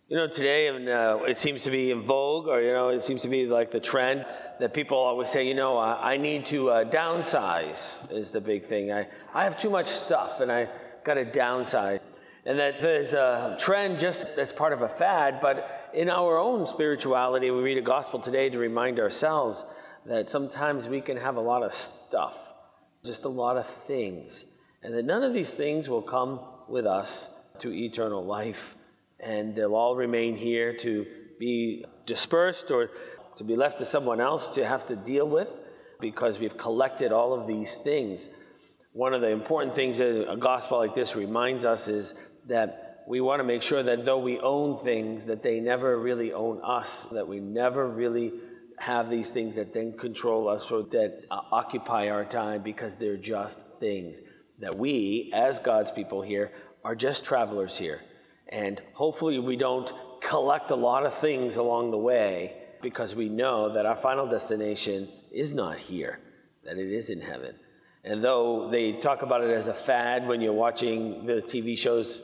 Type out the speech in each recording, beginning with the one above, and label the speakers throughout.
Speaker 1: Today, and it seems to be in vogue, or, it seems to be like the trend that people always say, I need to downsize is the big thing. I have too much stuff and I got to downsize. And that there's a trend just that's part of a fad, but in our own spirituality, we read a gospel today to remind ourselves that sometimes we can have a lot of stuff, just a lot of things, and that none of these things will come with us to eternal life. And they'll all remain here to be dispersed or to be left to someone else to have to deal with because we've collected all of these things. One of the important things that a gospel like this reminds us is that we want to make sure that though we own things, that they never really own us, that we never really have these things that then control us or that occupy our time because they're just things. That we, as God's people here, are just travelers here. And hopefully we don't collect a lot of things along the way because we know that our final destination is not here, that it is in heaven. And though they talk about it as a fad when you're watching the TV shows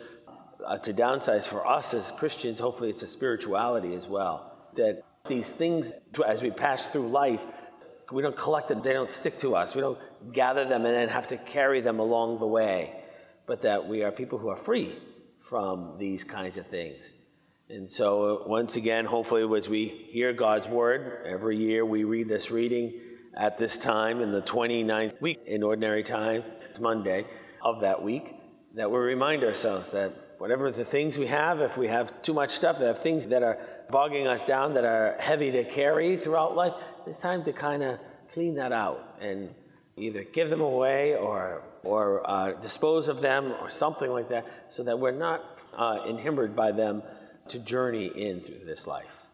Speaker 1: to downsize, for us as Christians, hopefully it's a spirituality as well. That these things, as we pass through life, we don't collect them, they don't stick to us. We don't gather them and then have to carry them along the way. But that we are people who are free from these kinds of things. And so once again, hopefully as we hear God's word, every year we read this reading at this time in the 29th week in ordinary time, it's Monday of that week, that we remind ourselves that whatever the things we have, if we have too much stuff, if we have things that are bogging us down, that are heavy to carry throughout life, it's time to kind of clean that out and either give them away or dispose of them or something like that, so that we're not encumbered by them to journey in through this life.